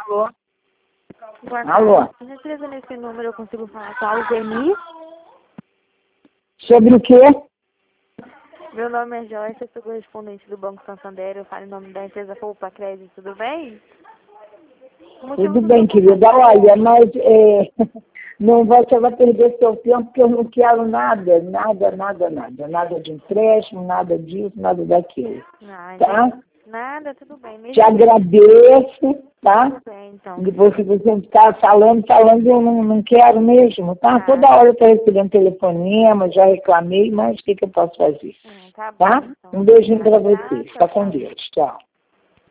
Alô? Boa Alô? tarde. Se escrever nesse número, eu consigo falar com a Alzeni. Sobre o quê? Meu nome é Joyce, eu sou correspondente do Banco Santander. Eu falo em nome da empresa Poupa Crédito, tudo bem? Tudo bem, querida. Olha, mas não você vai perder seu tempo, porque eu não quero nada de empréstimo, nada disso, nada daquilo. Tá? Nada, tudo bem. Te agradeço, tá? Tudo bem, então. Depois que você está falando, eu não quero mesmo, tá? Toda hora eu estou recebendo telefonema, já reclamei, mas o que eu posso fazer? Tá bom, Tá? então. Um beijinho para você. Fica com Deus. Tchau.